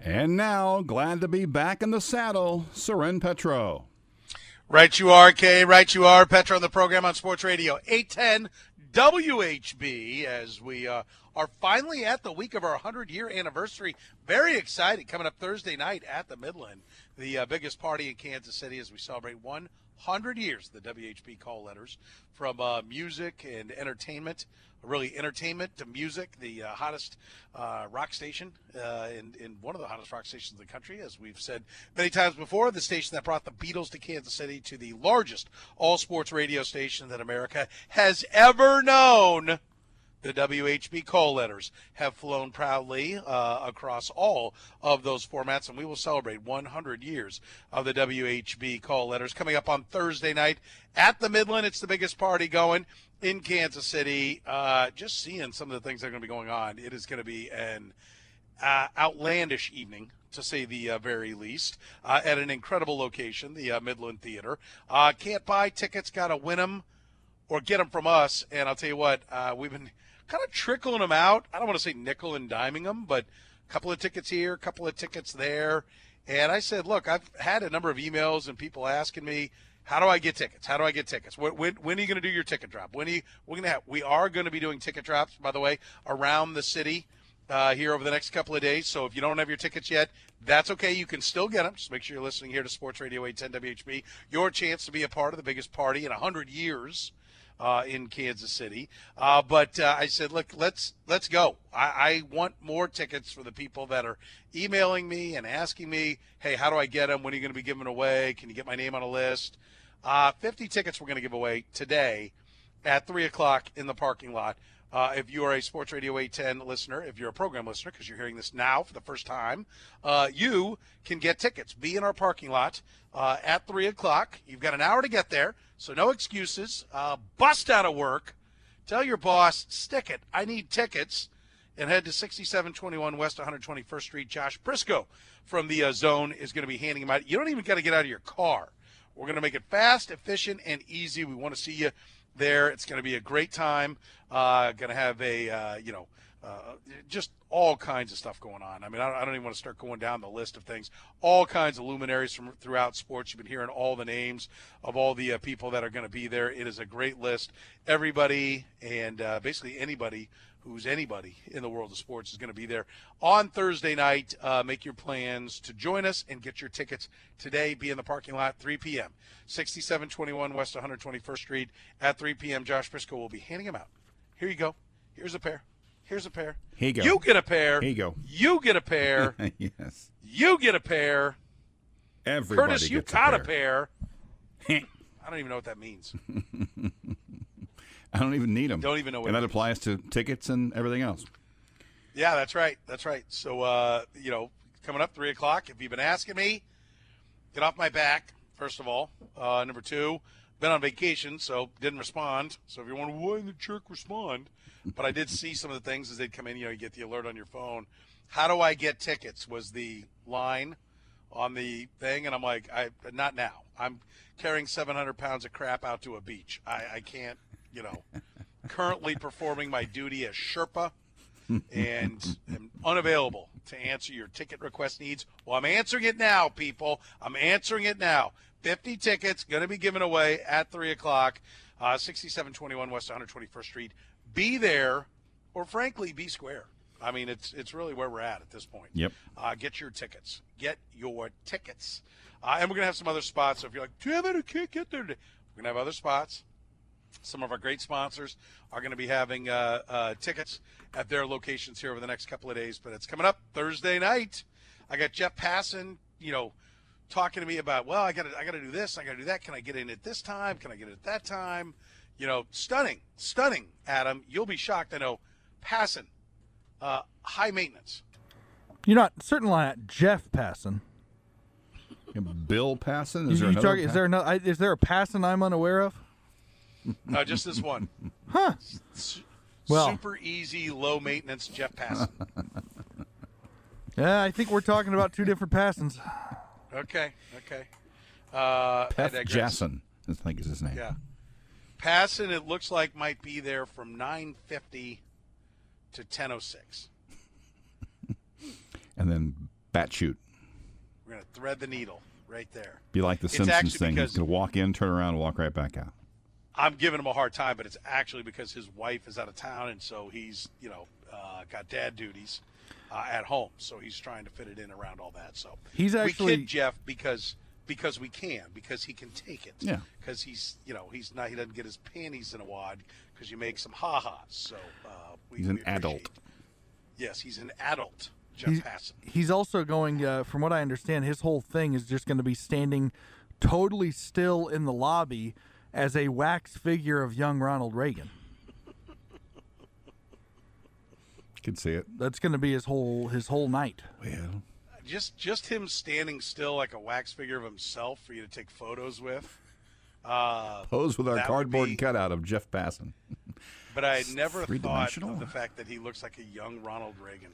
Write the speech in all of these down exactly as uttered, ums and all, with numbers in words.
And now, glad to be back in the saddle, Soren Petro. Right you are, Kay. Right you are. Petro on the program on Sports Radio eight ten W H B as we uh, are finally at the week of our hundred-year anniversary. Very excited. Coming up Thursday night at the Midland, the uh, biggest party in Kansas City as we celebrate one hundred years of the W H B call letters, from uh, music and entertainment, really entertainment to music, the uh, hottest uh, rock station uh, in, in one of the hottest rock stations in the country, as we've said many times before, the station that brought the Beatles to Kansas City, to the largest all-sports radio station that America has ever known. The W H B call letters have flown proudly uh, across all of those formats, and we will celebrate one hundred years of the W H B call letters coming up on Thursday night at the Midland. It's the biggest party going in Kansas City. Uh, just seeing some of the things that are going to be going on, it is going to be an uh, outlandish evening, to say the uh, very least, uh, at an incredible location, the uh, Midland Theater. Uh, can't buy tickets, got to win them or get them from us. And I'll tell you what, uh, we've been kind of trickling them out. I don't want to say nickel and diming them, but a couple of tickets here, a couple of tickets there. And I said, look, I've had a number of emails and people asking me, how do I get tickets? How do I get tickets? When, when, when are you going to do your ticket drop? When are you, we're going to have, we are going to be doing ticket drops, by the way, around the city uh, here over the next couple of days. So if you don't have your tickets yet, that's okay. You can still get them. Just make sure you're listening here to Sports Radio eight ten W H B. Your chance to be a part of the biggest party in one hundred years. Uh, in Kansas City. Uh, but uh, I said, look, let's let's go. I, I want more tickets for the people that are emailing me and asking me, hey, how do I get them? When are you going to be giving away? Can you get my name on a list? Uh, fifty tickets we're going to give away today at three o'clock in the parking lot. Uh, if you are a Sports Radio eight ten listener, if you're a program listener, because you're hearing this now for the first time, uh, you can get tickets. Be in our parking lot uh, at three o'clock. You've got an hour to get there, so no excuses. Uh, bust out of work. Tell your boss, stick it. I need tickets. And head to sixty-seven twenty-one West one hundred twenty-first Street. Josh Briscoe from the uh, Zone is going to be handing them out. You don't even got to get out of your car. We're going to make it fast, efficient, and easy. We want to see you there. It's going to be a great time. Uh, going to have a, uh, you know, uh, just all kinds of stuff going on. I mean, I don't, I don't even want to start going down the list of things. All kinds of luminaries from throughout sports. You've been hearing all the names of all the uh, people that are going to be there. It is a great list. Everybody and uh, basically anybody who's anybody in the world of sports is going to be there on Thursday night. Uh, make your plans to join us and get your tickets today. Be in the parking lot, three p.m. sixty-seven twenty-one West one hundred twenty-first Street at three p.m. Josh Briscoe will be handing them out. Here you go. Here's a pair. Here's a pair. Here you go. You get a pair. Here you go. You get a pair. Yes. You get a pair. Everybody Curtis, you gets got a a pair. pair. I don't even know what that means. I don't even need them. Don't even know what And it that means. applies to tickets and everything else. Yeah, that's right. That's right. So, uh, you know, coming up three o'clock, if you've been asking me, get off my back, first of all. Uh, number two, been on vacation, so didn't respond. So if you're wondering, why didn't the jerk respond? But I did see some of the things as they'd come in. You know, you get the alert on your phone. How do I get tickets was the line on the thing. And I'm like, I not now. I'm carrying seven hundred pounds of crap out to a beach. I, I can't, you know, currently performing my duty as Sherpa and am unavailable to answer your ticket request needs. Well, I'm answering it now, people. I'm answering it now. fifty tickets going to be given away at three o'clock, uh, sixty-seven twenty-one West one hundred twenty-first Street. Be there, or frankly, be square. I mean, it's it's really where we're at at this point. Yep. Uh, get your tickets. Get your tickets. Uh, and we're going to have some other spots. So if you're like, damn it, I can't get there today. We're going to have other spots. Some of our great sponsors are going to be having uh, uh, tickets at their locations here over the next couple of days. But it's coming up Thursday night. I got Jeff Passan, you know, talking to me about, well, I got to I got to do this. I got to do that. Can I get in at this time? Can I get in at that time? You know, stunning, stunning, Adam. You'll be shocked. I know. Passan, uh, high maintenance. You're not certainly not Jeff Passan. Bill Passan? Is You- there you another talking- is Pa- there another? I- Is there a Passan I'm unaware of? No, just this one. Huh. S- Well. Super easy, low maintenance Jeff Passan. Yeah, I think we're talking about two different Passans. Okay, okay. Uh, I Pef digress. Jasson, I think is his name. Yeah. Passan, it looks like, might be there from nine fifty to ten oh six. And then Bat shoot. We're going to thread the needle right there. Be like the It's Simpsons actually thing. He's because- going to walk in, turn around, and walk right back out. I'm giving him a hard time, but it's actually because his wife is out of town, and so he's, you know, uh, got dad duties uh, at home. So he's trying to fit it in around all that. So He's actually- we kid Jeff because because we can, because he can take it. Yeah. Because he's, you know, he's not, he doesn't get his panties in a wad because you make some ha-has. So uh, we, He's an we appreciate- adult. Yes, he's an adult, Jeff He's, Passan. he's also going, uh, from what I understand, his whole thing is just going to be standing totally still in the lobby as a wax figure of young Ronald Reagan. Could see it. That's going to be his whole his whole night. Well, Just just him standing still like a wax figure of himself for you to take photos with. Uh, pose with our That would cardboard be- cutout of Jeff Passan. But I never thought three-dimensional? of the fact that he looks like a young Ronald Reagan.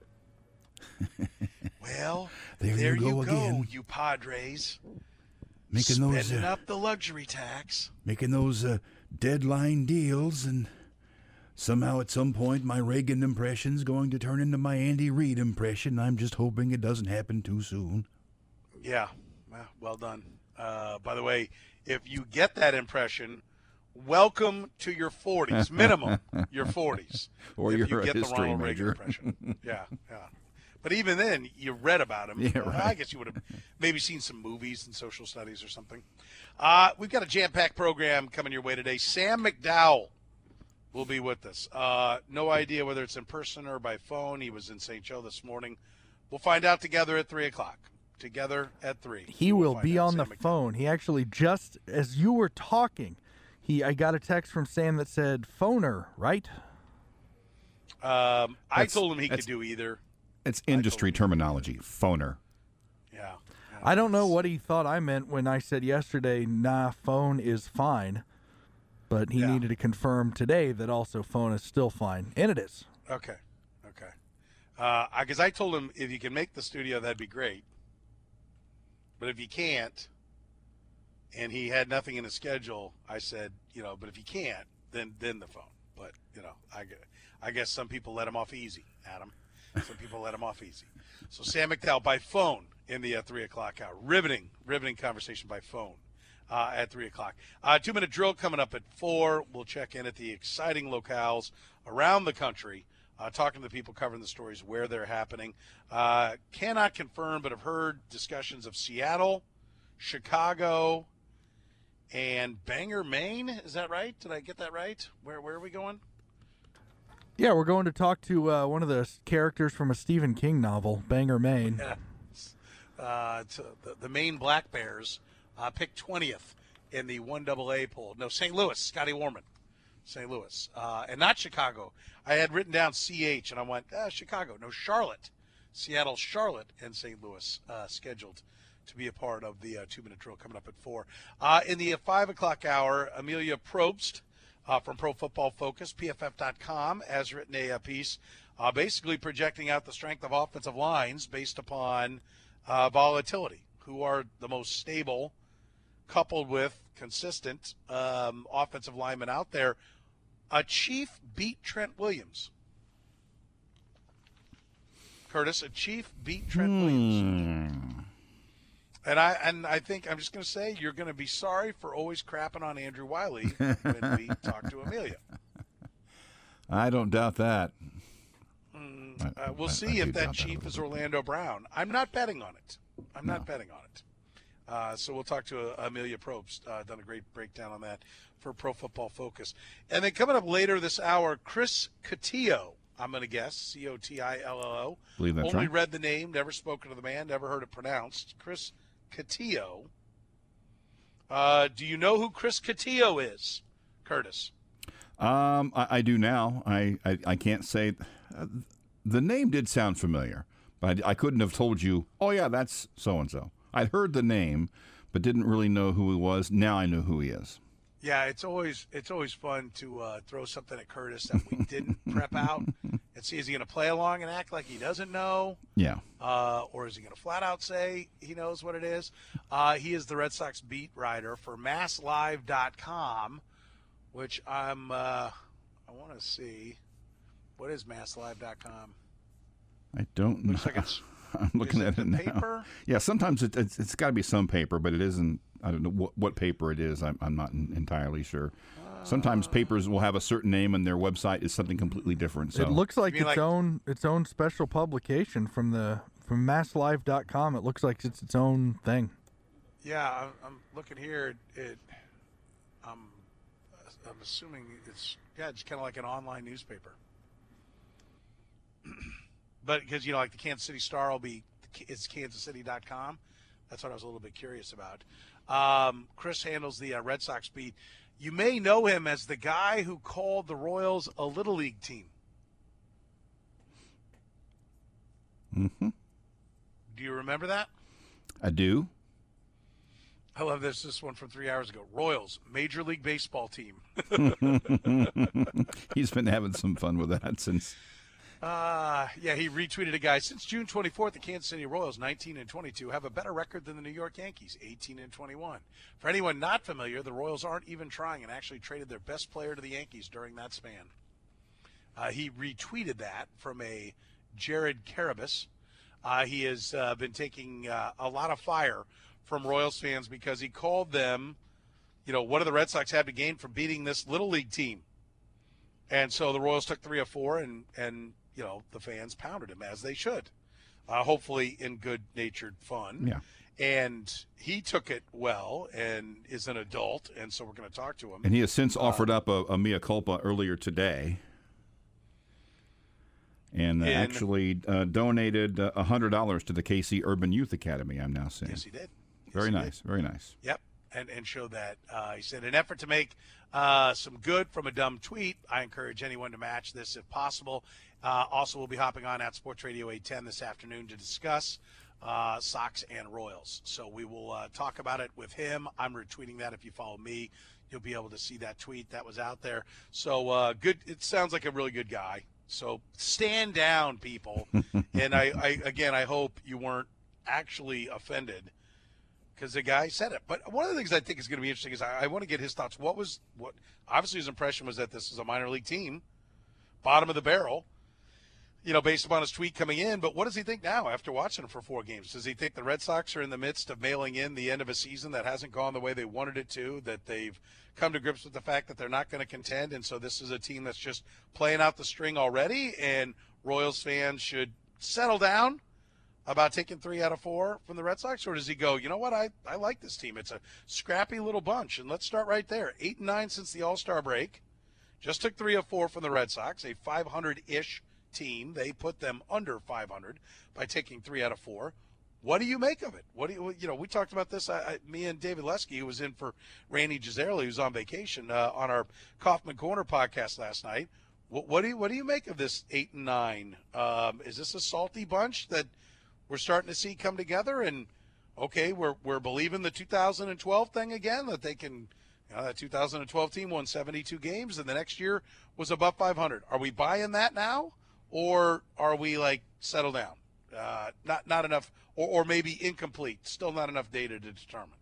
Well, There there, you you go go, again. you Padres. Making spending those, uh, up the luxury tax. making those uh, deadline deals, and somehow at some point my Reagan impression's going to turn into my Andy Reid impression. I'm just hoping it doesn't happen too soon. Yeah, well, well done. Uh, by the way, if you get that impression, welcome to your forties, minimum your forties. Or if you're you a get the history Ronald major. Reagan impression. Yeah, yeah. But even then, you read about him. Yeah, Uh, right. I guess you would have maybe seen some movies and social studies or something. Uh, we've got a jam-packed program coming your way today. Sam McDowell will be with us. Uh, no idea whether it's in person or by phone. He was in Saint Joe this morning. We'll find out together at three o'clock. Together at three. He We'll will find be out. on the Sam McDowell. phone. He actually just as you were talking, he I got a text from Sam that said phoner, right? Um, I That's- told him he could that's- do either. It's industry terminology, phoner. Yeah. yeah. I don't know what he thought I meant when I said yesterday, nah, phone is fine. But he Yeah. needed to confirm today that also phone is still fine. And it is. Okay. Okay. Uh, I Because I told him if you can make the studio, that'd be great. But if you can't, and he had nothing in his schedule, I said, you know, but if you can't, then then the phone. But you know, I gue- I guess some people let him off easy, Adam. Some people let him off easy. So Sam McDowell by phone in the uh, three o'clock hour. Riveting, riveting conversation by phone uh, at three o'clock. Uh, two minute drill coming up at four. We'll check in at the exciting locales around the country, uh, talking to the people covering the stories where they're happening. Uh, cannot confirm, but have heard discussions of Seattle, Chicago, and Bangor, Maine. Is that right? Did I get that right? Where where are we going? Yeah, we're going to talk to uh, one of the characters from a Stephen King novel, Bangor, Maine. Yeah. Uh, to the, the Maine Black Bears uh, picked twentieth in the one double A poll. No, Saint Louis, Scotty Warman, Saint Louis, uh, and not Chicago. I had written down C H, and I went, ah, Chicago. No, Charlotte, Seattle, Charlotte, and Saint Louis uh, scheduled to be a part of the uh, two-minute drill coming up at four. Uh, in the uh, five o'clock hour, Amelia Probst uh, from Pro Football Focus, P F F dot com, has written a, uh piece uh, basically projecting out the strength of offensive lines based upon uh, volatility, who are the most stable, coupled with consistent um, offensive linemen out there. A Chief beat Trent Williams. Curtis, a Chief beat Trent Williams. And I and I think I'm just going to say you're going to be sorry for always crapping on Andrew Wiley when we talk to Amelia. I don't doubt that. Uh, we'll I- see I do if that doubt that a Chief little is bit. Orlando Brown. I'm not betting on it. I'm not betting on it. Uh, so we'll talk to uh, Amelia Probst. Uh, done a great breakdown on that for Pro Football Focus. And then coming up later this hour, Chris Cotillo. I'm going to guess C O T I L L O. Believe that's Only right. read the name, never spoken to the man, never heard it pronounced. Chris Cotillo. Uh, do you know who Chris Cotillo is, Curtis? Um, I, I do now. I, I, I can't say. Uh, the name did sound familiar, but I, I couldn't have told you, oh, yeah, that's so-and-so. I'd heard the name, but didn't really know who he was. Now I know who he is. Yeah, it's always it's always fun to uh, throw something at Curtis that we didn't prep out and see, is he going to play along and act like he doesn't know, Yeah. uh, or is he going to flat out say he knows what it is? Uh, he is the Red Sox beat writer for Mass Live dot com, which I'm uh, I want to see. What is Mass Live dot com? I don't know. Looks like it's I'm looking Is at it it the now. paper? Yeah, sometimes it, it's, it's got to be some paper, but it isn't. I don't know what, what paper it is. I'm, I'm not entirely sure. Sometimes papers will have a certain name and their website is something completely different. So It looks like You its mean like- own its own special publication from the from mass live dot com. It looks like it's its own thing. Yeah, I'm, I'm looking here. It, I'm, I'm assuming it's yeah, it's kind of like an online newspaper. But because you know, like the Kansas City Star will be it's kansas city dot com. That's what I was a little bit curious about. Um, Chris handles the uh, Red Sox beat. You may know him as the guy who called the Royals a little league team. Mm-hmm. Do you remember that? I do. I love this. This one from three hours ago. Royals, Major League Baseball team. He's been having some fun with that since. Uh, yeah, he retweeted a guy. Since June twenty-fourth, the Kansas City Royals, nineteen and twenty-two, have a better record than the New York Yankees, eighteen and twenty-one. For anyone not familiar, the Royals aren't even trying and actually traded their best player to the Yankees during that span. Uh, he retweeted that from a Jared Carabas. Uh, he has uh, been taking uh, a lot of fire from Royals fans because he called them, you know, what do the Red Sox have to gain from beating this little league team? And so the Royals took three of four, and, and you know, the fans pounded him, as they should, uh, hopefully in good-natured fun. Yeah. And he took it well and is an adult, and so we're going to talk to him. And he has since offered up a, a mea culpa earlier today. And uh, In- actually uh, donated uh, one hundred dollars to the K C Urban Youth Academy, I'm now seeing. Yes, he did. Yes, Very he nice, did. very nice. Yep, and and showed that. Uh, he said, an effort to make uh, some good from a dumb tweet. I encourage anyone to match this if possible. Uh, also, we'll be hopping on at Sports Radio eight ten this afternoon to discuss uh, Sox and Royals. So we will uh, talk about it with him. I'm retweeting that. If you follow me, you'll be able to see that tweet that was out there. So uh, good. It sounds like a really good guy. So stand down, people. And I, I again, I hope you weren't actually offended because the guy said it. But one of the things I think is going to be interesting is I, I want to get his thoughts. What was what? Obviously, his impression was that this is a minor league team, bottom of the barrel. You know, based upon his tweet coming in. But what does he think now after watching him for four games? Does he think the Red Sox are in the midst of mailing in the end of a season that hasn't gone the way they wanted it to, that they've come to grips with the fact that they're not going to contend, and so this is a team that's just playing out the string already, and Royals fans should settle down about taking three out of four from the Red Sox? Or does he go, you know what, I, I like this team. It's a scrappy little bunch, and let's start right there. Eight and nine since the All-Star break. Just took three of four from the Red Sox, a five hundred-ish team. They put them under five hundred by taking three out of four. What do you make of it? What do you, you know, we talked about this, I, I, me and David Lesky, who was in for Randy Gisarelli, who's on vacation, uh, on our Kaufman Corner podcast last night. What, what do you, what do you make of this eight and nine? Um, is this a salty bunch that we're starting to see come together? And okay, we're we're believing the two thousand twelve thing again, that they can. You know, that two thousand twelve team won seventy-two games, and the next year was above five hundred. Are we buying that now, or are we like settle down? Uh, not not enough, or, or maybe incomplete. Still not enough data to determine.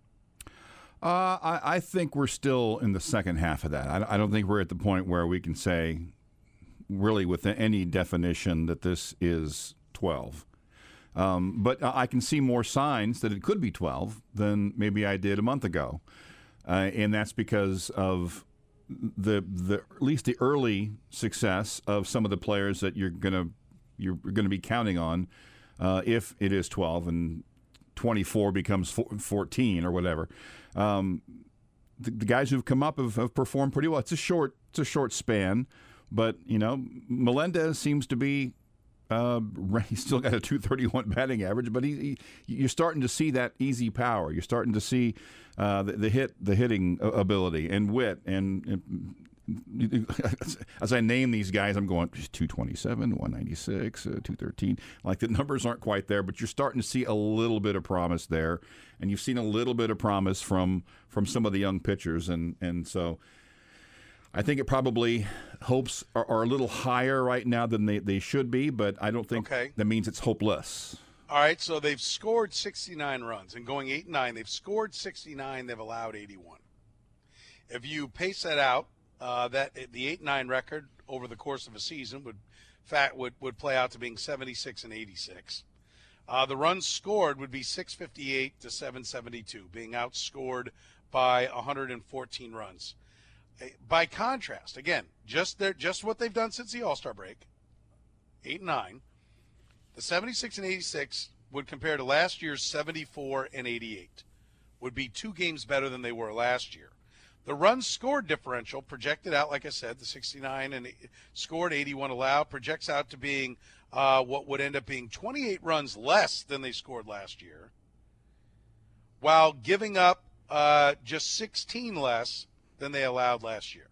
Uh, I, I think we're still in the second half of that. I, I don't think we're at the point where we can say, really, with any definition, that this is twelve. Um, but I can see more signs that it could be twelve than maybe I did a month ago, uh, and that's because of the the at least the early success of some of the players that you're gonna you're gonna be counting on. Uh, if it is twelve and twenty-four becomes fourteen or whatever, um, the, the guys who've come up have, have performed pretty well. It's a short, it's a short span, but you know, Melendez seems to be. Uh, he's still got a two thirty-one batting average, but he, he, you're starting to see that easy power. You're starting to see uh, the, the hit, the hitting ability and wit, and. and as I name these guys, I'm going two twenty-seven, one ninety-six, uh, two thirteen. Like the numbers aren't quite there, but you're starting to see a little bit of promise there, and you've seen a little bit of promise from from some of the young pitchers, and and so I think it probably hopes are, are a little higher right now than they, they should be, but I don't think Okay. that means it's hopeless. All right, so they've scored sixty-nine runs, and going eight and nine, they've scored sixty-nine. They've allowed eighty-one. If you pace that out. Uh, that the eight nine record over the course of a season would fat would, would play out to being seventy-six and eighty-six. Uh, the runs scored would be six fifty-eight to seven seventy-two, being outscored by one hundred fourteen runs. By contrast, again, just their, just what they've done since the All-Star break, eight and nine, the seventy-six and eighty-six would compare to last year's seventy-four and eighty-eight, would be two games better than they were last year. The runs scored differential projected out, like I said, the sixty-nine and scored, eighty-one allowed, projects out to being uh, what would end up being twenty-eight runs less than they scored last year, while giving up uh, just sixteen less than they allowed last year.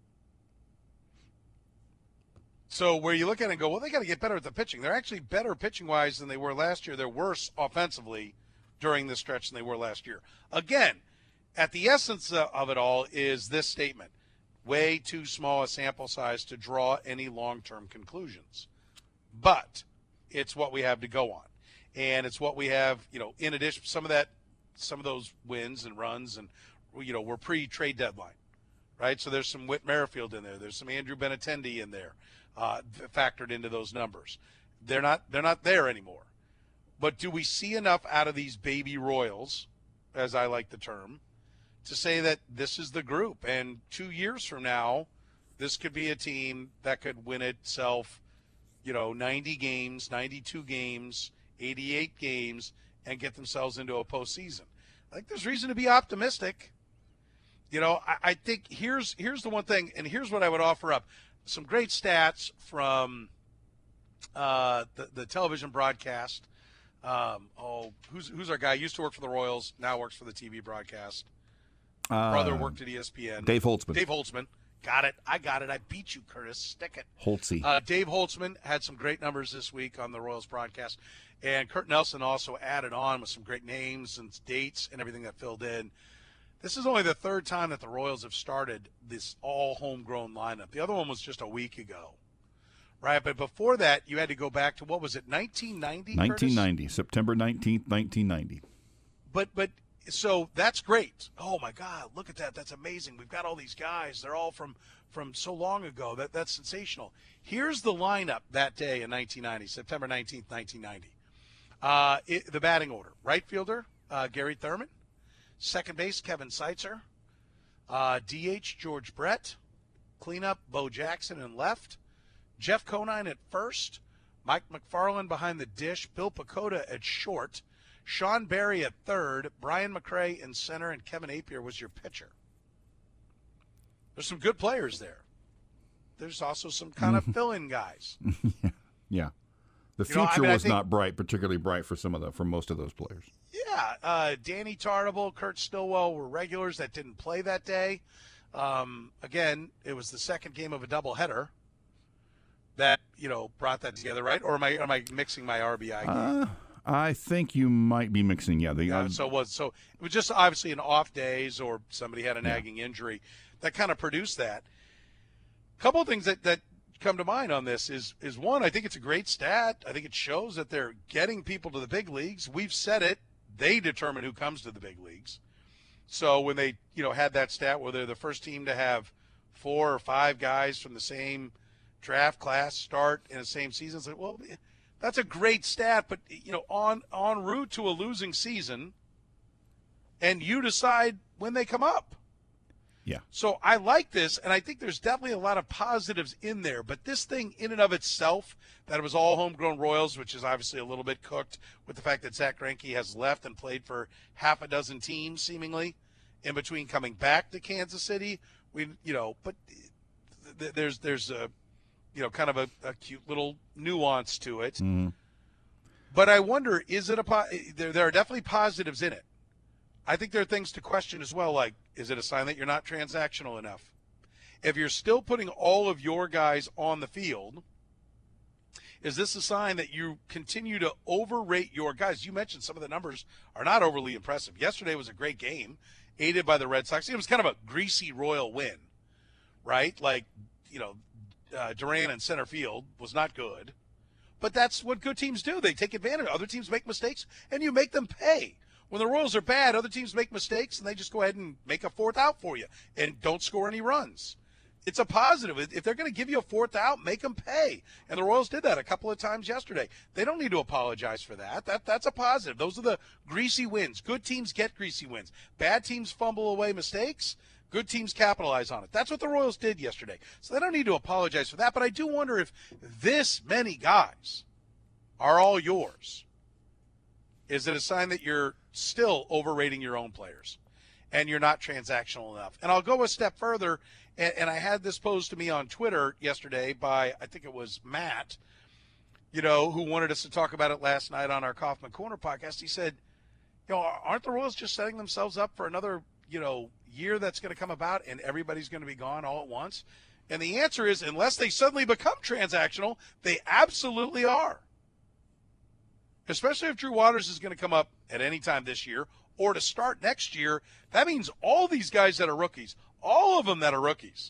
So where you look at it and go, well, they got to get better at the pitching. They're actually better pitching-wise than they were last year. They're worse offensively during this stretch than they were last year. Again, at the essence of it all is this statement: way too small a sample size to draw any long-term conclusions. But it's what we have to go on. And it's what we have, you know, in addition, some of that, some of those wins and runs and, you know, we're pre-trade deadline, right? So there's some Whit Merrifield in there. There's some Andrew Benintendi in there, uh, factored into those numbers. They're not they're not there anymore. But do we see enough out of these baby Royals, as I like the term, to say that this is the group? And two years from now, this could be a team that could win itself, you know, ninety games, ninety-two games, eighty-eight games, and get themselves into a postseason. I think there's reason to be optimistic. You know, I, I think here's here's the one thing, and here's what I would offer up. Some great stats from uh, the, the television broadcast. Um, oh, who's who's our guy? Used to work for the Royals, now works for the T V broadcast. Uh, Brother worked at E S P N. Dave Holtzman. Dave Holtzman. Got it. I got it. I beat you, Curtis. Stick it. Holtzy. Uh, Dave Holtzman had some great numbers this week on the Royals broadcast. And Kurt Nelson also added on with some great names and dates and everything that filled in. This is only the third time that the Royals have started this all homegrown lineup. The other one was just a week ago, right? But before that, you had to go back to, what was it, nineteen ninety? nineteen ninety, Curtis? September nineteenth, nineteen ninety. But, but, so that's great. Oh, my God, look at that. That's amazing. We've got all these guys. They're all from, from so long ago. That That's sensational. Here's the lineup that day in nineteen ninety, September nineteenth, nineteen ninety. Uh, it, the batting order: right fielder, uh, Gary Thurman; second base, Kevin Seitzer; uh, D H, George Brett; cleanup, Bo Jackson in left; Jeff Conine at first; Mike McFarland behind the dish; Bill Pacoda at short; Sean Barry at third; Brian McRae in center; and Kevin Appier was your pitcher. There's some good players there. There's also some kind of fill-in guys. yeah. yeah. The You know, future I mean, I was think- not bright, particularly bright for some of the for most of those players. Yeah, uh, Danny Tartable, Kurt Stillwell were regulars that didn't play that day. Um, again, it was the second game of a doubleheader that, you know, brought that together, right? Or am I am I mixing my R B I game? Uh, I think you might be mixing. Yeah, the Yeah, uh, so it was so it was just obviously an off days or somebody had a Yeah. nagging injury that kind of produced that. A couple of things that, that come to mind on this is is one, I think it's a great stat. I think it shows that they're getting people to the big leagues. We've said it. They determine who comes to the big leagues. So when they, you know, had that stat where they're the first team to have four or five guys from the same draft class start in the same season, it's like, well, that's a great stat, but, you know, on en route to a losing season, and you decide when they come up. yeah. So I like this, and I think there's definitely a lot of positives in there. But this thing in and of itself, that it was all homegrown Royals, which is obviously a little bit cooked with the fact that Zach Greinke has left and played for half a dozen teams, seemingly, in between coming back to Kansas City. We, you know, but th- there's there's a, you know, kind of a, a cute little nuance to it. Mhm. But I wonder, is it a po- there? There are definitely positives in it. I think there are things to question as well, like, is it a sign that you're not transactional enough? If you're still putting all of your guys on the field, is this a sign that you continue to overrate your guys? You mentioned some of the numbers are not overly impressive. Yesterday was a great game, aided by the Red Sox. It was kind of a greasy Royal win, right? Like, you know, uh, Duran in center field was not good. But that's what good teams do. They take advantage. Other teams make mistakes, and you make them pay. When the Royals are bad, other teams make mistakes, and they just go ahead and make a fourth out for you and don't score any runs. It's a positive. If they're going to give you a fourth out, make them pay. And the Royals did that a couple of times yesterday. They don't need to apologize for that. That that's a positive. Those are the greasy wins. Good teams get greasy wins. Bad teams fumble away mistakes. Good teams capitalize on it. That's what the Royals did yesterday. So they don't need to apologize for that. But I do wonder if this many guys are all yours. Is it a sign that you're still overrating your own players and you're not transactional enough? And I'll go a step further. And, and I had this posed to me on Twitter yesterday by, I think it was Matt, you know, who wanted us to talk about it last night on our Kaufman Corner podcast. He said, you know, aren't the Royals just setting themselves up for another, you know, year that's going to come about and everybody's going to be gone all at once? And the answer is, unless they suddenly become transactional, they absolutely are. Especially if Drew Waters is going to come up at any time this year or to start next year. That means all these guys that are rookies, all of them that are rookies,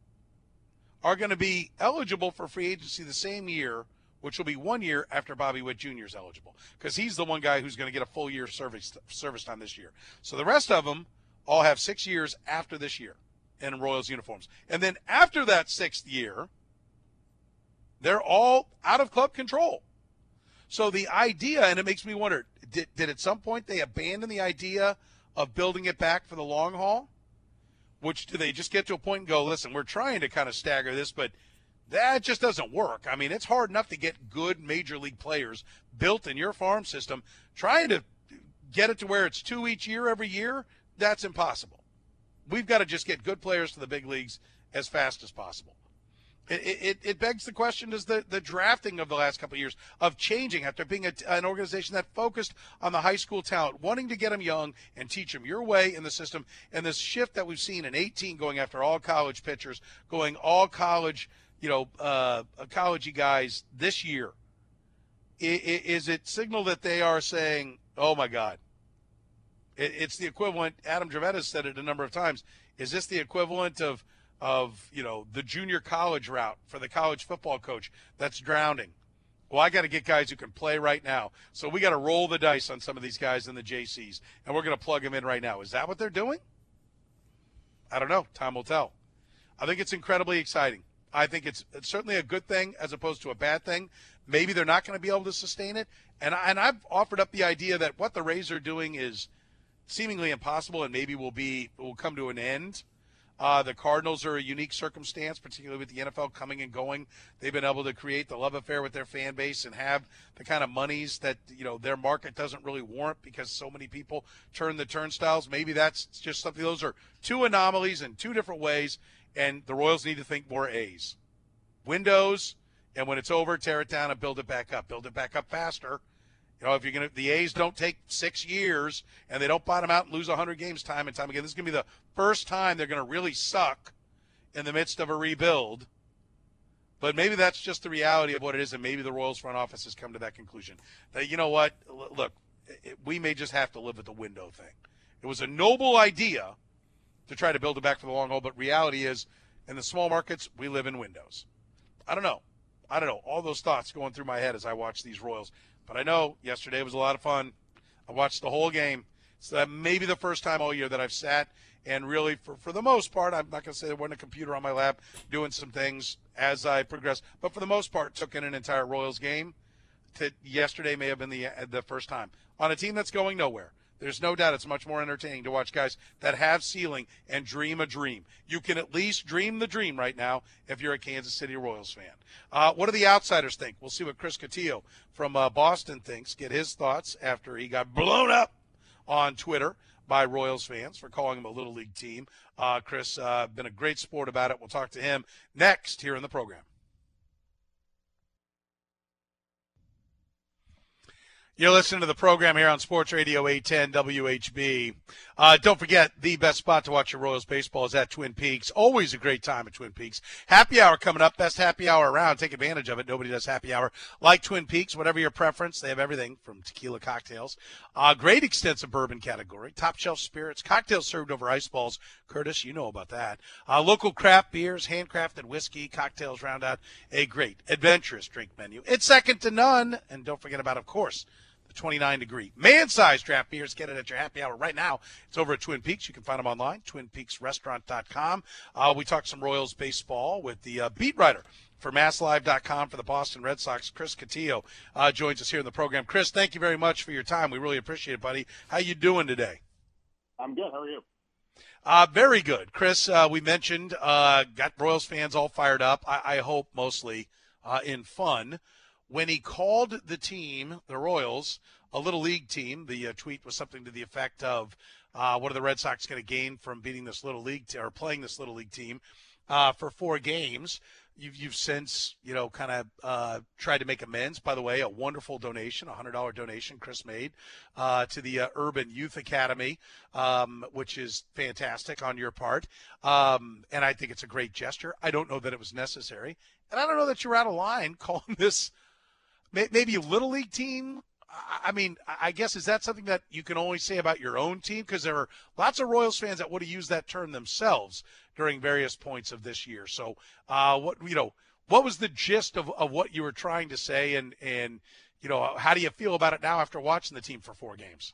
are going to be eligible for free agency the same year, which will be one year after Bobby Witt Junior is eligible, because he's the one guy who's going to get a full year service service time this year. So the rest of them all have six years after this year in Royals uniforms. And then after that sixth year, they're all out of club control. So the idea, and it makes me wonder, did, did at some point they abandon the idea of building it back for the long haul? Which, do they just get to a point and go, listen, we're trying to kind of stagger this, but that just doesn't work. I mean, it's hard enough to get good major league players built in your farm system. Trying to get it to where it's two each year every year, that's impossible. We've got to just get good players to the big leagues as fast as possible. It, it, it begs the question, does the, the drafting of the last couple of years of changing after being a, an organization that focused on the high school talent, wanting to get them young and teach them your way in the system, and this shift that we've seen in eighteen going after all college pitchers, going all college, you know, uh, college-y guys this year, is it signal that they are saying, oh, my God, it's the equivalent, Adam Dravetta said it a number of times, is this the equivalent of, of, you know, the junior college route for the college football coach that's drowning? Well, I got to get guys who can play right now. So we got to roll the dice on some of these guys in the J Cs, and we're going to plug them in right now. Is that what they're doing? I don't know. Time will tell. I think it's incredibly exciting. I think it's, it's certainly a good thing as opposed to a bad thing. Maybe they're not going to be able to sustain it. And, I, and I've offered up the idea that what the Rays are doing is seemingly impossible and maybe will be will come to an end. Uh, the Cardinals are a unique circumstance, particularly with the N F L coming and going. They've been able to create the love affair with their fan base and have the kind of monies that, you know, their market doesn't really warrant because so many people turn the turnstiles. Maybe that's just something. Those are two anomalies in two different ways, and the Royals need to think more A's. Windows, and when it's over, tear it down and build it back up. Build it back up faster. You know, if you're gonna, the A's don't take six years and they don't bottom out and lose one hundred games time and time again. This is gonna be the first time they're gonna really suck in the midst of a rebuild. But maybe that's just the reality of what it is, and maybe the Royals front office has come to that conclusion. That, you know what, look, it, we may just have to live with the window thing. It was a noble idea to try to build it back for the long haul, but reality is, in the small markets, we live in windows. I don't know. I don't know. All those thoughts going through my head as I watch these Royals. But I know yesterday was a lot of fun. I watched the whole game. So that may be the first time all year that I've sat and really, for, for the most part, I'm not going to say there wasn't a computer on my lap doing some things as I progressed, but for the most part, took in an entire Royals game. To, yesterday may have been the the first time. On a team that's going nowhere, there's no doubt it's much more entertaining to watch guys that have ceiling and dream a dream. You can at least dream the dream right now if you're a Kansas City Royals fan. Uh, what do the outsiders think? We'll see what Chris Cotillo from uh, Boston thinks, get his thoughts after he got blown up on Twitter by Royals fans for calling him a Little League team. Uh, Chris, uh, been a great sport about it. We'll talk to him next here in the program. You're listening to the program here on Sports Radio eight ten W H B. Uh, don't forget, the best spot to watch your Royals baseball is at Twin Peaks. Always a great time at Twin Peaks. Happy hour coming up. Best happy hour around. Take advantage of it. Nobody does happy hour like Twin Peaks. Whatever your preference, they have everything from tequila cocktails. Uh, great extensive bourbon category. Top shelf spirits. Cocktails served over ice balls. Curtis, you know about that. Uh, local craft beers, handcrafted whiskey, cocktails round out a great adventurous drink menu. It's second to none. And don't forget about, of course, twenty-nine degree. Man-sized draft beers. Get it at your happy hour right now. It's over at Twin Peaks. You can find them online, twin peaks restaurant dot com. Uh, we talked some Royals baseball with the uh, beat writer for mass live dot com for the Boston Red Sox, Chris Cotillo, uh, joins us here in the program. Chris, thank you very much for your time. We really appreciate it, buddy. How you doing today? I'm good. How are you? Uh, very good. Chris, uh, we mentioned, uh, got Royals fans all fired up, I, I hope mostly uh, in fun. When he called the team, the Royals, a Little League team, the uh, tweet was something to the effect of, uh, what are the Red Sox going to gain from beating this Little League t- or playing this Little League team uh, for four games? You've, you've since, you know, kind of uh, tried to make amends. By the way, a wonderful donation, a one hundred dollars donation Chris made uh, to the uh, Urban Youth Academy, um, which is fantastic on your part. Um, and I think it's a great gesture. I don't know that it was necessary. And I don't know that you're out of line calling this maybe a Little League team. I mean, I guess, is that something that you can only say about your own team? Because there are lots of Royals fans that would have used that term themselves during various points of this year. So, uh, what you know, what was the gist of, of what you were trying to say, and and you know, how do you feel about it now after watching the team for four games?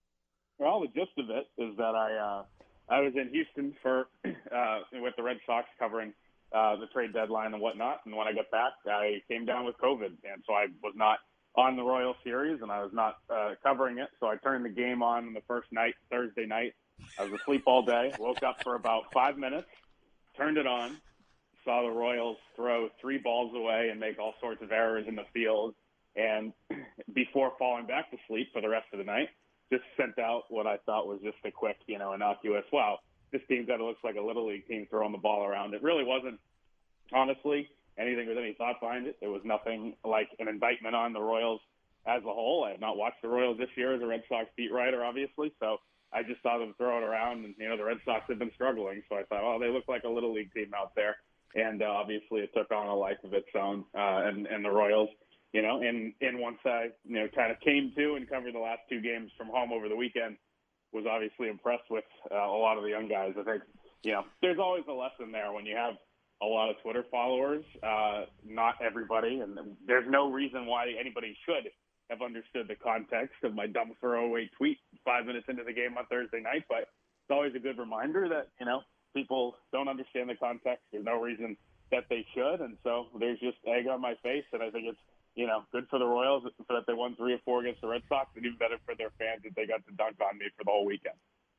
Well, the gist of it is that I uh, I was in Houston for uh, with the Red Sox covering uh, the trade deadline and whatnot, and when I got back, I came down with COVID, and so I was not on the Royal Series, and I was not uh, covering it. So I turned the game on on the first night, Thursday night. I was asleep all day, woke up for about five minutes, turned it on, saw the Royals throw three balls away and make all sorts of errors in the field. And before falling back to sleep for the rest of the night, just sent out what I thought was just a quick, you know, innocuous, wow, this team kind of looks like a Little League team throwing the ball around. It really wasn't, honestly, anything with any thought behind it. There was nothing like an indictment on the Royals as a whole. I have not watched the Royals this year as a Red Sox beat writer, obviously, so I just saw them throw it around, and, you know, the Red Sox have been struggling, so I thought, oh, they look like a Little League team out there, and uh, obviously it took on a life of its own, uh, and, and the Royals, you know, and, and once I, you know, kind of came to and covered the last two games from home over the weekend, was obviously impressed with uh, a lot of the young guys. I think, you know, there's always a lesson there when you have a lot of Twitter followers, uh, not everybody, and there's no reason why anybody should have understood the context of my dumb throwaway tweet five minutes into the game on Thursday night, but it's always a good reminder that, you know, people don't understand the context. There's no reason that they should, and so there's just egg on my face, and I think it's, you know, good for the Royals so that they won three or four against the Red Sox, and even better for their fans that they got to dunk on me for the whole weekend.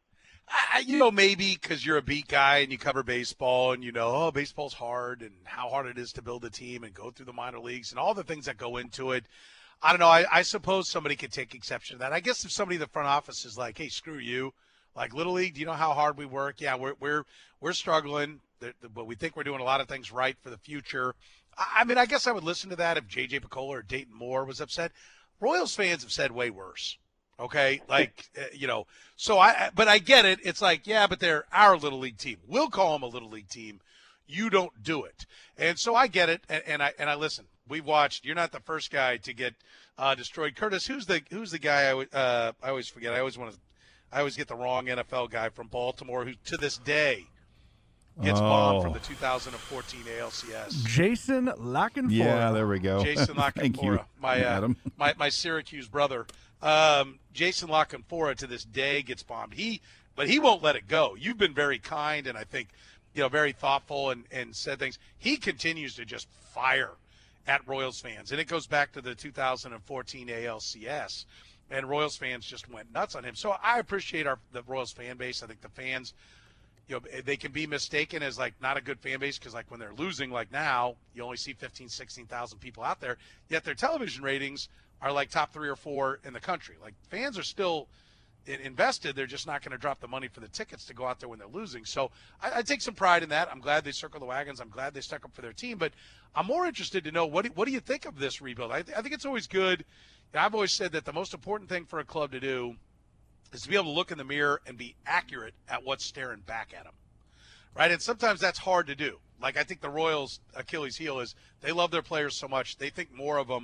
I, you know, maybe because you're a beat guy and you cover baseball and you know, oh, baseball's hard and how hard it is to build a team and go through the minor leagues and all the things that go into it. I don't know. I, I suppose somebody could take exception to that. I guess if somebody in the front office is like, hey, screw you, like Little League, do you know how hard we work? Yeah, we're we're we're struggling, but we think we're doing a lot of things right for the future. I, I mean, I guess I would listen to that if J J Picola or Dayton Moore was upset. Royals fans have said way worse. Okay, like, you know, so I, but I get it. It's like, yeah, but they're our Little League team. We'll call them a Little League team. You don't do it. And so I get it. And, and I, and I listen, we've watched, you're not the first guy to get uh, destroyed. Curtis, who's the, who's the guy I, uh, I always forget. I always want to, I always get the wrong N F L guy from Baltimore who to this day gets oh. bombed from the two thousand fourteen A L C S. Jason Lockenfora. Yeah, there we go. Jason Thank you, Lockenfora, my, uh, Adam. my my Syracuse brother. Um, Jason Lockenfora to this day gets bombed. He, but he won't let it go. You've been very kind and I think, you know, very thoughtful and, and said things. He continues to just fire at Royals fans, and it goes back to the two thousand fourteen A L C S, and Royals fans just went nuts on him. So I appreciate our the Royals fan base. I think the fans, you know, they can be mistaken as like not a good fan base because like when they're losing, like now, you only see fifteen, sixteen thousand people out there, yet their television ratings are like top three or four in the country. Like fans are still invested. They're just not going to drop the money for the tickets to go out there when they're losing. So I, I take some pride in that. I'm glad they circled the wagons. I'm glad they stuck up for their team. But I'm more interested to know what do, what do you think of this rebuild? I, th- I think it's always good. I've always said that the most important thing for a club to do is to be able to look in the mirror and be accurate at what's staring back at them. Right? And sometimes that's hard to do. Like I think the Royals' Achilles heel is they love their players so much. They think more of them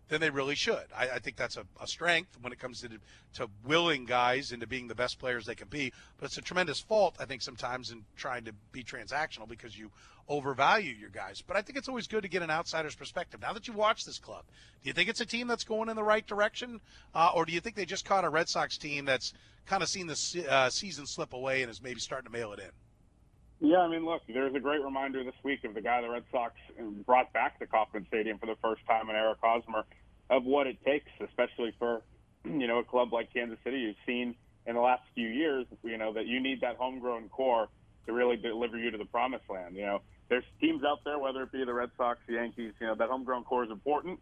than they really should. I, I think that's a, a strength when it comes to to willing guys into being the best players they can be. But it's a tremendous fault, I think, sometimes in trying to be transactional because you overvalue your guys. But I think it's always good to get an outsider's perspective. Now that you watch this club, do you think it's a team that's going in the right direction? Uh, or do you think they just caught a Red Sox team that's kind of seen the uh, season slip away and is maybe starting to mail it in? Yeah, I mean, look, there's a great reminder this week of the guy the Red Sox brought back to Kauffman Stadium for the first time in Eric Hosmer of what it takes, especially for, you know, a club like Kansas City. You've seen in the last few years, you know, that you need that homegrown core to really deliver you to the promised land. You know, there's teams out there, whether it be the Red Sox, the Yankees, you know, that homegrown core is important.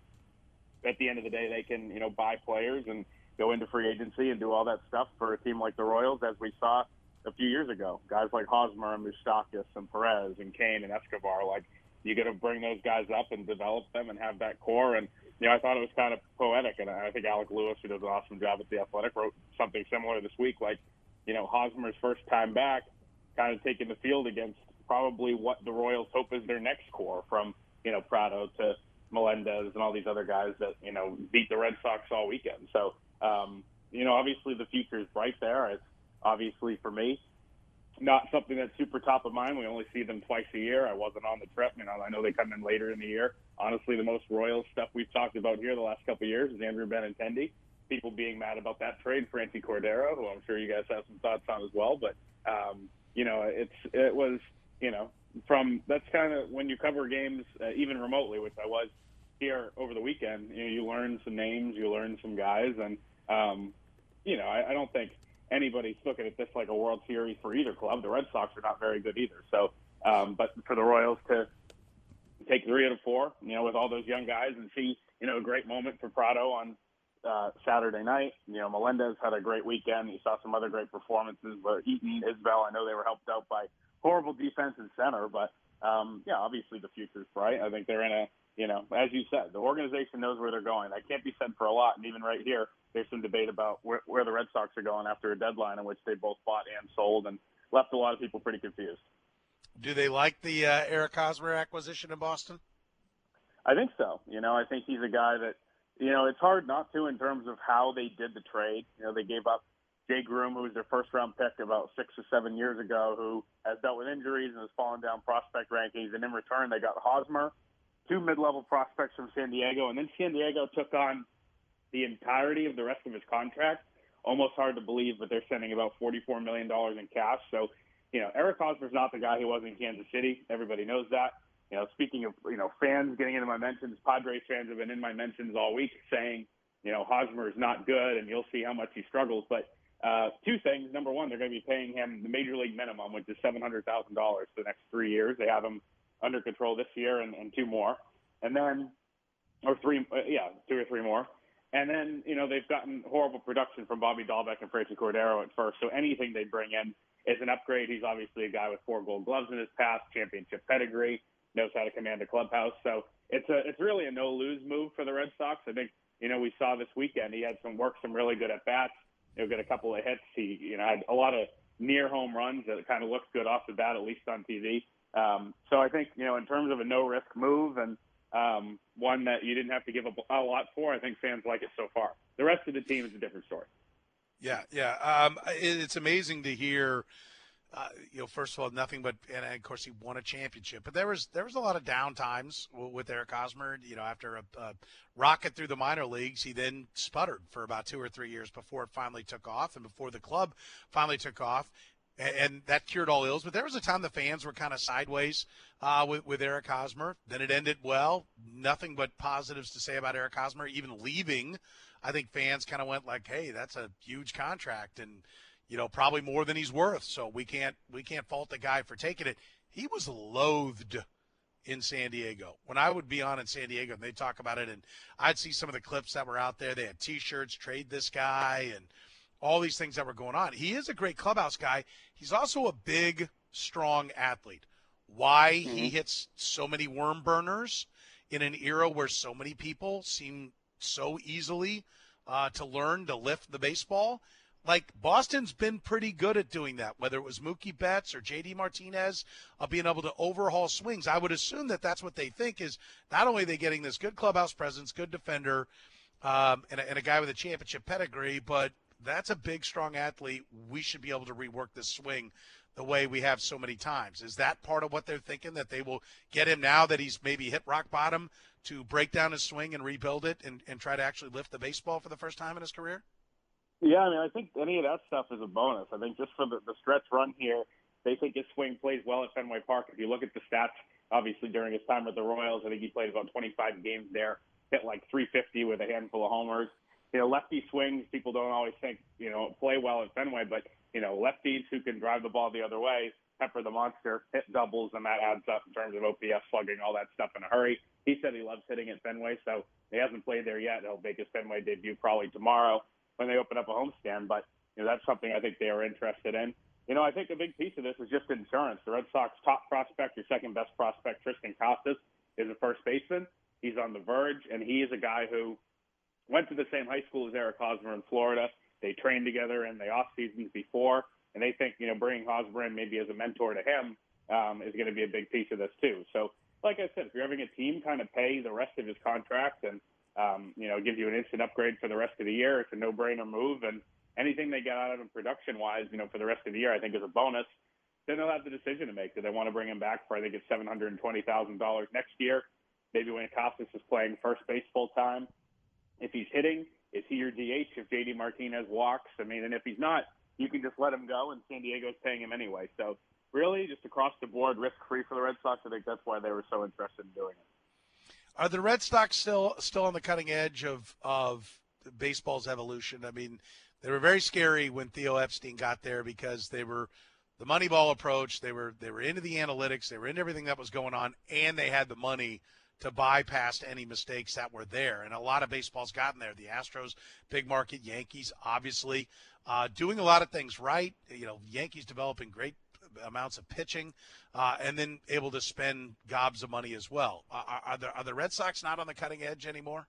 At the end of the day, they can, you know, buy players and go into free agency and do all that stuff for a team like the Royals, as we saw a few years ago. Guys like Hosmer and Moustakas and Perez and Kane and Escobar, like, you got to bring those guys up and develop them and have that core. And, you know, I thought it was kind of poetic, and I think Alec Lewis, who does an awesome job at The Athletic, wrote something similar this week. Like, you know, Hosmer's first time back, kind of taking the field against probably what the Royals hope is their next core, from, you know, Prado to Melendez and all these other guys that, you know, beat the Red Sox all weekend. So, um, you know, obviously the future is bright there. It's obviously, for me, not something that's super top of mind. We only see them twice a year. I wasn't on the trip. You know, I know they come in later in the year. Honestly, the most Royals stuff we've talked about here the last couple of years is Andrew Benintendi. People being mad about that trade for Franchy Cordero, who I'm sure you guys have some thoughts on as well. But, um, you know, it's it was, you know, from that's kind of when you cover games, uh, even remotely, which I was here over the weekend, you know, you learn some names, you learn some guys. And, um, you know, I, I don't think anybody's looking at this like a World Series for either club. The Red Sox are not very good either. So, um, but for the Royals to take three out of four, you know, with all those young guys, and see, you know, a great moment for Prado on uh, Saturday night. You know, Melendez had a great weekend. You saw some other great performances, but Eaton, Isbell, I know they were helped out by horrible defense in center, but um, yeah, obviously the future's bright. I think they're in a, you know, as you said, the organization knows where they're going. That can't be said for a lot, and even right here, there's some debate about where, where the Red Sox are going after a deadline in which they both bought and sold, and left a lot of people pretty confused. Do they like the uh, Eric Hosmer acquisition in Boston? I think so. You know, I think he's a guy that, you know, it's hard not to in terms of how they did the trade. You know, they gave up Jay Groom, who was their first-round pick about six or seven years ago, who has dealt with injuries and has fallen down prospect rankings, and in return they got Hosmer, two mid-level prospects from San Diego, and then San Diego took on the entirety of the rest of his contract. Almost hard to believe, but they're sending about forty-four million dollars in cash. So, you know, Eric Hosmer's not the guy he was in Kansas City. Everybody knows that. You know, speaking of, you know, fans getting into my mentions, Padres fans have been in my mentions all week saying, you know, Hosmer is not good and you'll see how much he struggles. But uh, two things. Number one, they're going to be paying him the major league minimum, which is seven hundred thousand dollars for the next three years. They have him under control this year and, and two more. And then, or three, uh, yeah, two or three more. And then, you know, they've gotten horrible production from Bobby Dahlbeck and Franchy Cordero at first. So anything they bring in is an upgrade. He's obviously a guy with four gold gloves in his past, championship pedigree, knows how to command a clubhouse. So it's a, it's really a no-lose move for the Red Sox. I think, you know, we saw this weekend, he had some work, some really good at-bats. He'll get a couple of hits. He, you know, had a lot of near home runs that kind of looked good off the bat, at least on T V. Um, so I think, you know, in terms of a no-risk move and um, one that you didn't have to give a, a lot for, I think fans like it so far. The rest of the team is a different story. Yeah, yeah. Um, it, it's amazing to hear, uh, you know, first of all, nothing but, and of course he won a championship, but there was there was a lot of down times with Eric Hosmer. You know, after a, a rocket through the minor leagues, he then sputtered for about two or three years before it finally took off, and before the club finally took off. And that cured all ills. But there was a time the fans were kind of sideways uh, with, with Eric Hosmer. Then it ended well. Nothing but positives to say about Eric Hosmer. Even leaving, I think fans kind of went like, hey, that's a huge contract and, you know, probably more than he's worth. So we can't we can't fault the guy for taking it. He was loathed in San Diego. When I would be on in San Diego, and they'd talk about it, and I'd see some of the clips that were out there. They had T-shirts, trade this guy, and all these things that were going on. He is a great clubhouse guy. He's also a big, strong athlete. Why mm-hmm. he hits so many worm burners in an era where so many people seem so easily uh, to learn to lift the baseball, like Boston's been pretty good at doing that, whether it was Mookie Betts or J D Martinez, uh, being able to overhaul swings. I would assume that that's what they think is not only are they getting this good clubhouse presence, good defender, um, and, a, and a guy with a championship pedigree, but that's a big, strong athlete. We should be able to rework this swing the way we have so many times. Is that part of what they're thinking, that they will get him now that he's maybe hit rock bottom to break down his swing and rebuild it and, and try to actually lift the baseball for the first time in his career? Yeah, I mean, I think any of that stuff is a bonus. I think just for the, the stretch run here, they think his swing plays well at Fenway Park. If you look at the stats, obviously during his time with the Royals, I think he played about twenty-five games there, hit like three fifty with a handful of homers. You know, lefty swings, people don't always think, you know, play well at Fenway, but, you know, lefties who can drive the ball the other way, pepper the monster, hit doubles, and that adds up in terms of O P S, slugging, all that stuff in a hurry. He said he loves hitting at Fenway, so he hasn't played there yet. He'll make his Fenway debut probably tomorrow when they open up a homestand, but you know that's something I think they are interested in. You know, I think a big piece of this is just insurance. The Red Sox top prospect, your second best prospect, Tristan Casas, is a first baseman. He's on the verge, and he is a guy who went to the same high school as Eric Hosmer in Florida. They trained together in the off seasons before, and they think, you know, bringing Hosmer in maybe as a mentor to him um, is going to be a big piece of this too. So, like I said, if you're having a team kind of pay the rest of his contract and Um, you know, give you an instant upgrade for the rest of the year, it's a no-brainer move. And anything they get out of him production-wise, you know, for the rest of the year, I think is a bonus. Then they'll have the decision to make. Do they want to bring him back for, I think it's seven hundred twenty thousand dollars next year? Maybe when Casas is playing first base full-time. If he's hitting, is he your D H if J D Martinez walks? I mean, and if he's not, you can just let him go, and San Diego's paying him anyway. So really, just across the board, risk-free for the Red Sox. I think that's why they were so interested in doing it. Are the Red Sox still still on the cutting edge of of baseball's evolution? I mean, they were very scary when Theo Epstein got there because they were the Moneyball approach. They were they were into the analytics. They were into everything that was going on, and they had the money to bypass any mistakes that were there. And a lot of baseball's gotten there. The Astros, big market, Yankees, obviously uh, doing a lot of things right. You know, Yankees developing great amounts of pitching, uh, and then able to spend gobs of money as well. Uh, are, are, the, are the Red Sox not on the cutting edge anymore?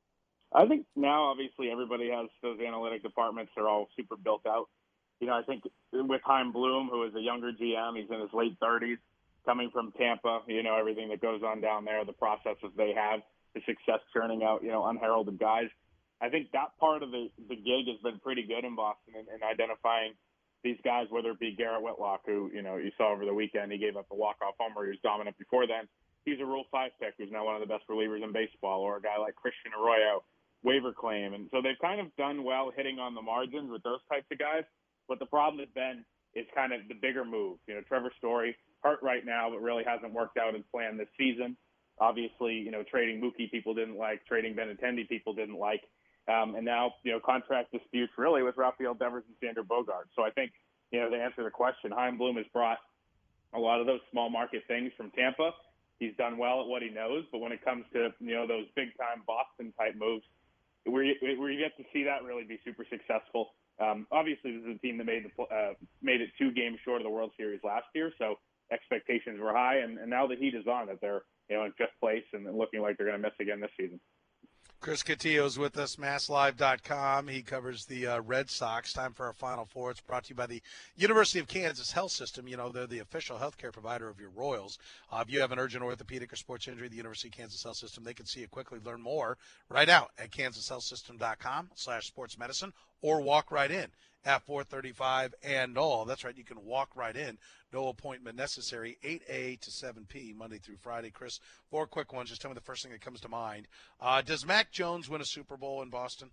I think now, obviously, everybody has those analytic departments. They're all super built out. You know, I think with Chaim Bloom, who is a younger G M, he's in his late thirties, coming from Tampa, you know, everything that goes on down there, the processes they have, the success churning out, you know, unheralded guys. I think that part of the, the gig has been pretty good in Boston in, in identifying these guys, whether it be Garrett Whitlock, who, you know, you saw over the weekend, he gave up a walk-off homer. He was dominant before then. He's a Rule five pick who's now one of the best relievers in baseball, or a guy like Christian Arroyo, waiver claim. And so they've kind of done well hitting on the margins with those types of guys. What the problem has been is kind of the bigger move. You know, Trevor Story, hurt right now, but really hasn't worked out as planned this season. Obviously, you know, trading Mookie people didn't like, trading Benintendi people didn't like. Um, and now, you know, contract disputes really with Rafael Devers and Xander Bogaerts. So I think, you know, to answer the question, Chaim Bloom has brought a lot of those small market things from Tampa. He's done well at what he knows, but when it comes to, you know, those big time Boston type moves, we're, we're yet to see that really be super successful. Um, obviously, this is a team that made the, uh, made it two games short of the World Series last year, so expectations were high, and, and now the heat is on that they're, you know, in fifth place and looking like they're going to miss again this season. Chris Cotillo's with us, mass live dot com. He covers the uh, Red Sox. Time for our Final Four. It's brought to you by the University of Kansas Health System. You know, they're the official healthcare provider of your Royals. Uh, if you have an urgent orthopedic or sports injury, the University of Kansas Health System, they can see it quickly. Learn more right out at kansas health system dot com slash sports medicine, or walk right in at four thirty-five and all. That's right, you can walk right in. No appointment necessary, eight A to seven P, Monday through Friday. Chris, four quick ones. Just tell me the first thing that comes to mind. Uh, does Mac Jones win a Super Bowl in Boston?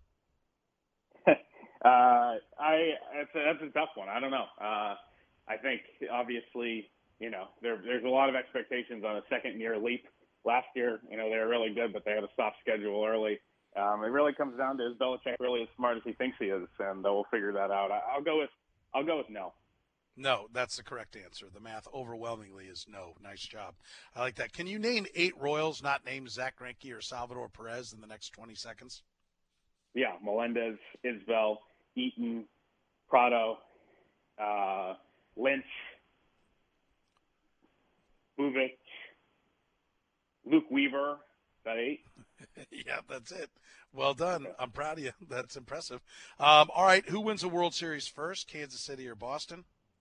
uh, I that's a, that's a tough one. I don't know. Uh, I think, obviously, you know, there, there's a lot of expectations on a second-year leap. Last year, you know, they were really good, but they had a soft schedule early. Um, it really comes down to, is Belichick really as smart as he thinks he is? And we'll figure that out. I, I'll go with I'll go with no. No, that's the correct answer. The math overwhelmingly is no. Nice job. I like that. Can you name eight Royals not named Zach Greinke or Salvador Perez in the next twenty seconds? Yeah, Melendez, Isbell, Eaton, Prado, uh, Lynch, Buvic, Luke Weaver. Is that eight? Yeah, that's it. Well done. I'm proud of you. That's impressive. Um, all right, who wins the World Series first, Kansas City or Boston?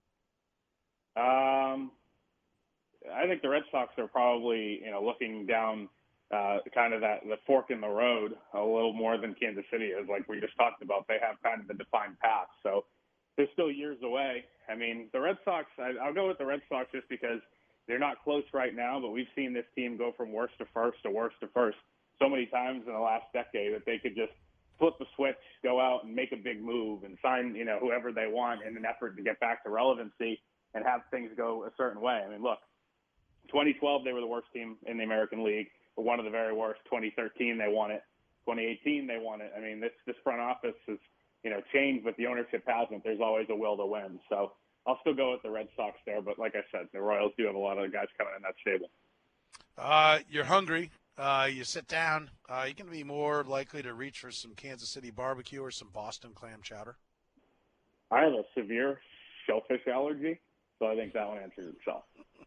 Um, I think the Red Sox are probably, you know, looking down uh, kind of that the fork in the road a little more than Kansas City is. Like we just talked about, they have kind of a defined path. So they're still years away. I mean, the Red Sox, I, I'll go with the Red Sox just because they're not close right now, but we've seen this team go from worst to first to worst to first so many times in the last decade that they could just flip the switch, go out and make a big move and sign, you know, whoever they want in an effort to get back to relevancy and have things go a certain way. I mean, look, twenty twelve, they were the worst team in the American League, but one of the very worst. twenty thirteen, they won it. twenty eighteen, they won it. I mean, this, this front office has, you know, changed, but the ownership hasn't. There's always a will to win. So I'll still go with the Red Sox there, but like I said, the Royals do have a lot of guys coming in that stable. Uh, you're hungry. Uh, you sit down. Uh, you're going to be more likely to reach for some Kansas City barbecue or some Boston clam chowder. I have a severe shellfish allergy, so I think that one answers itself.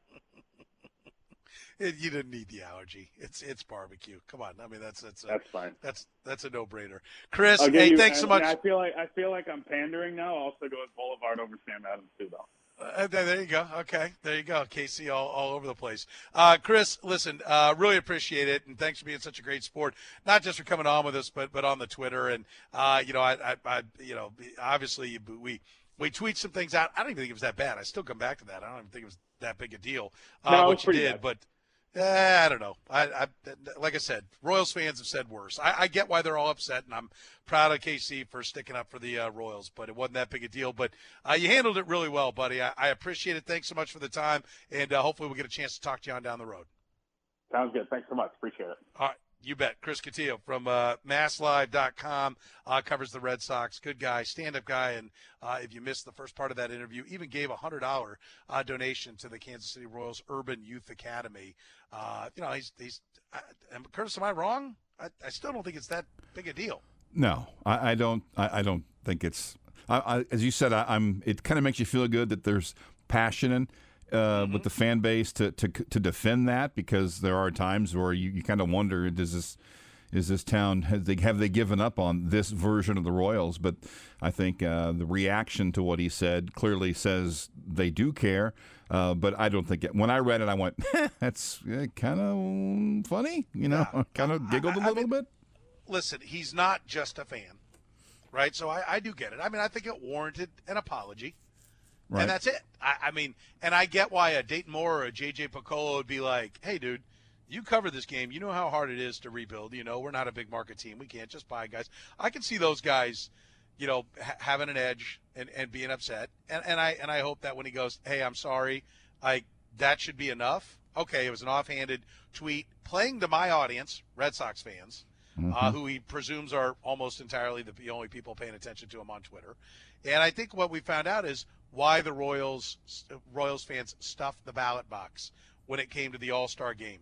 It, you didn't need the allergy. It's it's barbecue. Come on. I mean, that's that's a, That's fine. That's that's a no-brainer. Chris, I'll give hey, you- thanks so I- much. I feel like I feel like I'm pandering now. I'll also go with Boulevard over Sam Adams too, though. Uh, there there you go. Okay, there you go. K C all, all over the place. Uh, Chris, listen, uh, really appreciate it, and thanks for being such a great sport. Not just for coming on with us, but but on the Twitter, and uh, you know, I, I, I, you know, obviously we we tweet some things out. I don't even think it was that bad. I still come back to that. I don't even think it was that big a deal. Uh, No, it was what you pretty did, bad. but. Eh, I don't know. I, I like I said, Royals fans have said worse. I, I get why they're all upset, and I'm proud of K C for sticking up for the uh, Royals. But it wasn't that big a deal. But uh, you handled it really well, buddy. I, I appreciate it. Thanks so much for the time, and uh, hopefully we'll get a chance to talk to you on down the road. Sounds good. Thanks so much. Appreciate it. All right. You bet. Chris Cotillo from uh, Mass Live dot com uh, covers the Red Sox. Good guy, stand-up guy. And uh, if you missed the first part of that interview, even gave a one hundred dollars uh, donation to the Kansas City Royals Urban Youth Academy. Uh, you know, he's, he's I, and Curtis, am I wrong? I, I still don't think it's that big a deal. No, I, I don't. I, I don't think it's. I, I, as you said, I, I'm. It kind of makes you feel good that there's passion in, uh, Mm-hmm. with the fan base to, to to defend that, because there are times where you, you kind of wonder, does this is this town have they have they given up on this version of the Royals? But I think uh, the reaction to what he said clearly says they do care. Uh, but I don't think it, when I read it, I went, that's uh, kind of funny, you know, Yeah. kind of giggled a I- I little mean- bit. Listen, he's not just a fan, right? So I, I do get it. I mean, I think it warranted an apology. Right. And that's it. I, I mean, and I get why a Dayton Moore or a J J Piccolo would be like, hey, dude, you cover this game. You know how hard it is to rebuild. You know, we're not a big market team. We can't just buy guys. I can see those guys, you know, ha- having an edge and, and being upset. And, and I and I hope that when he goes, hey, I'm sorry, I that should be enough. Okay, it was an offhanded tweet playing to my audience, Red Sox fans, uh, who he presumes are almost entirely the, the only people paying attention to him on Twitter. And I think what we found out is why the Royals Royals fans stuffed the ballot box when it came to the All-Star game.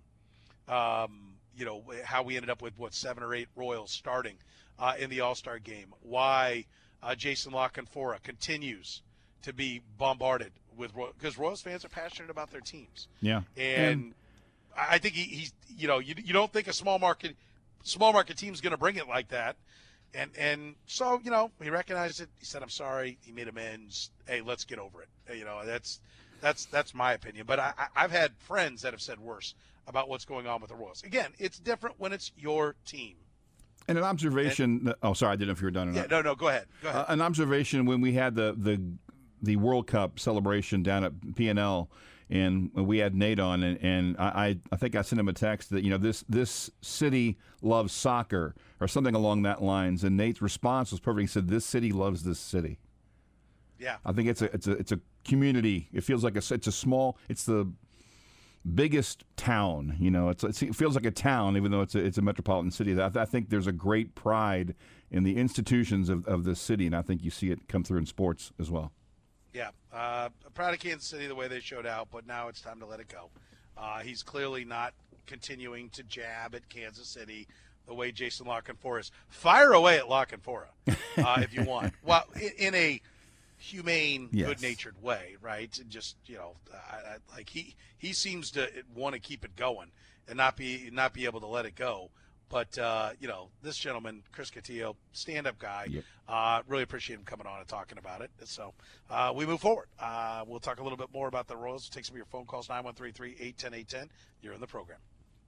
Um, you know, how we ended up with, what, seven or eight Royals starting uh, in the All-Star game. Why uh, Jason La Canfora continues to be bombarded with – because Royals fans are passionate about their teams. Yeah. And I think he, he's – you know, you, you don't think a small market small market team's going to bring it like that. And and so, you know, he recognized it. He said, I'm sorry. He made amends. Hey, let's get over it. You know, that's that's that's my opinion. But I, I- I've had friends that have said worse about what's going on with the Royals. Again, it's different when it's your team. And an observation. oh, sorry, I didn't know if you were done or Yeah, not. no, no, go ahead. Go ahead. Uh, an observation when we had the, the the World Cup celebration down at P and L, and we had Nate on, and, and I, I think I sent him a text that, you know, this this city loves soccer or something along that lines, and Nate's response was perfect. He said, "This city loves this city." yeah. I think it's a it's a it's a community. It feels like a it's a small. It's the biggest town. You know, it's, it's it feels like a town, even though it's a it's a metropolitan city. I, I think there's a great pride in the institutions of of this city, and I think you see it come through in sports as well. Yeah, uh, proud of Kansas City the way they showed out, but now it's time to let it go. Uh, he's clearly not continuing to jab at Kansas City the way Jason La Canfora is. Fire away at La Canfora uh, if you want. Well, in, in a humane, Yes. good-natured way, right? And just, you know, I, I, like he he seems to want to keep it going and not be not be able to let it go. But, uh, you know, this gentleman, Chris Cotillo, stand-up guy, Yep. uh, really appreciate him coming on and talking about it. So uh, we move forward. Uh, we'll talk a little bit more about the Royals. We'll take some of your phone calls, nine one three three, eight one zero, eight one zero. You're in the program.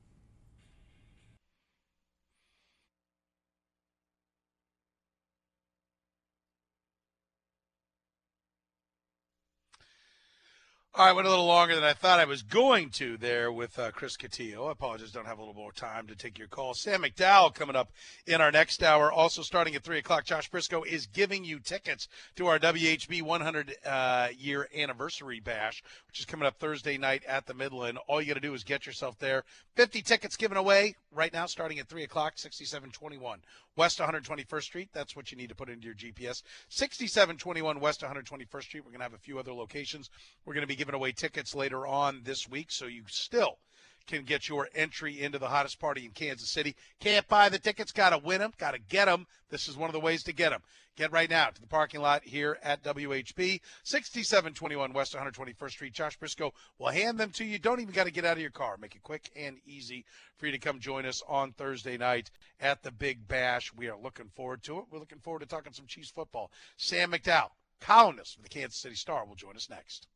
All right, went a little longer than I thought I was going to there with uh, Chris Cotillo. I apologize, don't have a little more time to take your call. Sam McDowell coming up in our next hour. Also starting at three o'clock, Josh Briscoe is giving you tickets to our W H B one hundred year anniversary bash, which is coming up Thursday night at the Midland. All you got to do is get yourself there. fifty tickets given away right now starting at three o'clock, sixty-seven twenty-one West one hundred twenty-first Street. That's what you need to put into your G P S. sixty-seven twenty-one West one hundred twenty-first Street. We're going to have a few other locations. We're going to be giving away tickets later on this week, so you still can get your entry into the hottest party in Kansas City. Can't buy the tickets, got to win them, got to get them. This is one of the ways to get them. Get right now to the parking lot here at W H B, sixty-seven twenty-one West one hundred twenty-first Street. Josh Briscoe will hand them to you. Don't even got to get out of your car. Make it quick and easy for you to come join us on Thursday night at the Big Bash. We are looking forward to it. We're looking forward to talking some Chiefs football. Sam McDowell, columnist for the Kansas City Star, will join us next.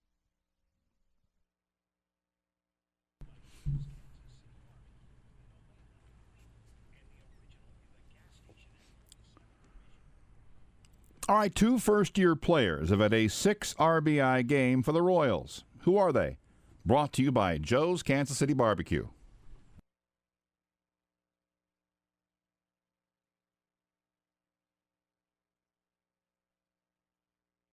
All right, two first-year players have had a six R B I game for the Royals. Who are they? Brought to you by Joe's Kansas City Barbecue.